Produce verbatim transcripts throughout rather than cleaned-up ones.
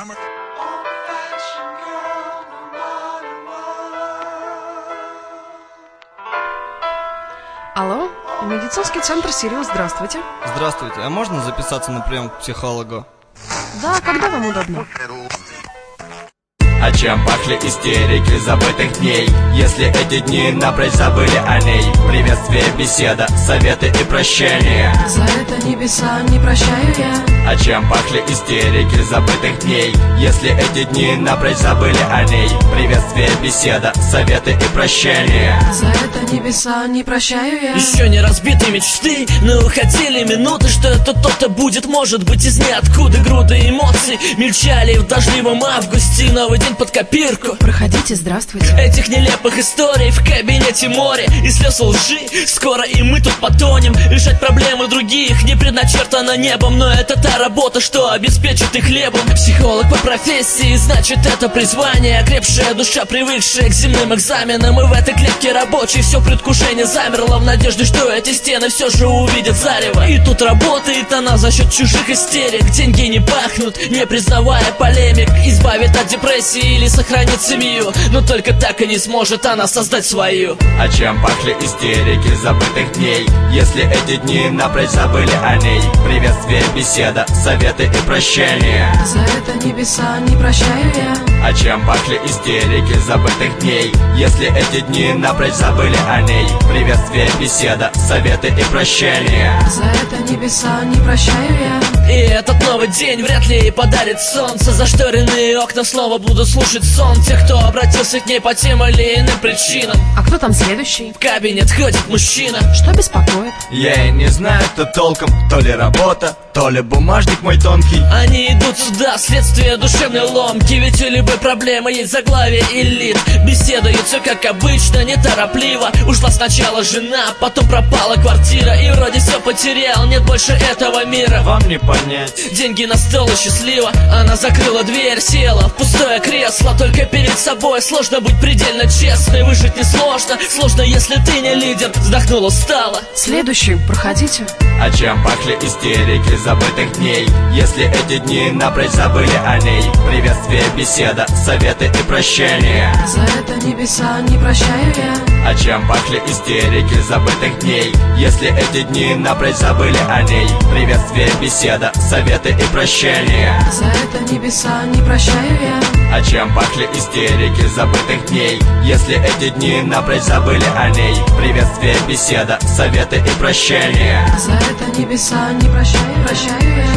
Алло, медицинский центр Сириус, здравствуйте. Здравствуйте, а можно записаться на прием к психологу? Да, когда вам удобно? А чем пахли истерики забытых дней, если эти дни напрочь забыли о ней? Приветствие, беседа, советы и прощения. За это небеса не прощаю я. А чем пахли истерики забытых дней, если эти дни напрочь забыли о ней? Приветствие, беседа, советы и прощения. За это небеса не прощаю я. Еще не разбиты мечты, но уходили минуты, что это то-то будет, может быть, из ниоткуда. Груды эмоций мельчали в дождливом августе. Новый день под копирку. Проходите, здравствуйте. Этих нелепых историй в кабинете море и слез лжи. Скоро и мы тут потонем. Решать проблемы других не предначертано небом, но это та работа, что обеспечит их хлебом. Психолог по профессии, значит это призвание. Окрепшая душа, привыкшая к земным экзаменам. И в этой клетке рабочей все предвкушение замерло, в надежде, что эти стены все же увидят зарево. И тут работает она за счет чужих истерик. Деньги не пахнут, не признавая полемик. Избавит от депрессии или сохранит семью, но только так и не сможет она создать свою. А чем пахли истерики забытых дней, если эти дни напрочь забыли о ней? Приветствие, беседа, советы и прощения. За это небеса не прощаю я. А чем пахли истерики забытых дней, если эти дни напрочь забыли о ней? Приветствие, беседа, советы и прощения. За это небеса не прощаю я. И этот новый день вряд ли ей подарит солнце. Зашторенные окна снова будут слушать сон тех, кто обратился к ней по тем или иным причинам. А кто там следующий? В кабинет ходит мужчина. Что беспокоит? Я и не знаю, кто толком, то ли работа, то ли бумажник мой тонкий. Они идут сюда, следствие душевной ломки. Ведь у любой проблемы есть заглавие и лид. Беседуют все как обычно, неторопливо. Ушла сначала жена, потом пропала квартира. И вроде все потерял, нет больше этого мира. Вам не понять. Деньги на стол и счастливо. Она закрыла дверь, села в пустое кресло. Только перед собой сложно быть предельно честной. Выжить несложно, сложно, если ты не лидер. Вздохнула, устала. Следующий, проходите. А чем пахли истерики забытых дней, если эти дни напрочь забыли о ней? Приветствие, беседа, советы и прощения. За это небеса не прощаю я. А чем пахли истерики забытых дней, если эти дни напрочь забыли о ней? Приветствие, беседа, советы и прощения. За это небеса не прощаю я. А чем пахли истерики забытых дней, если эти дни напрочь забыли о ней? Приветствие, беседа, советы и прощения. За это небеса не прощаю, прощаю я.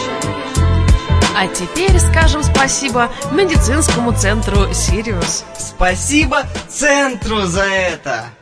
А теперь скажем спасибо медицинскому центру Сириус. Спасибо центру за это!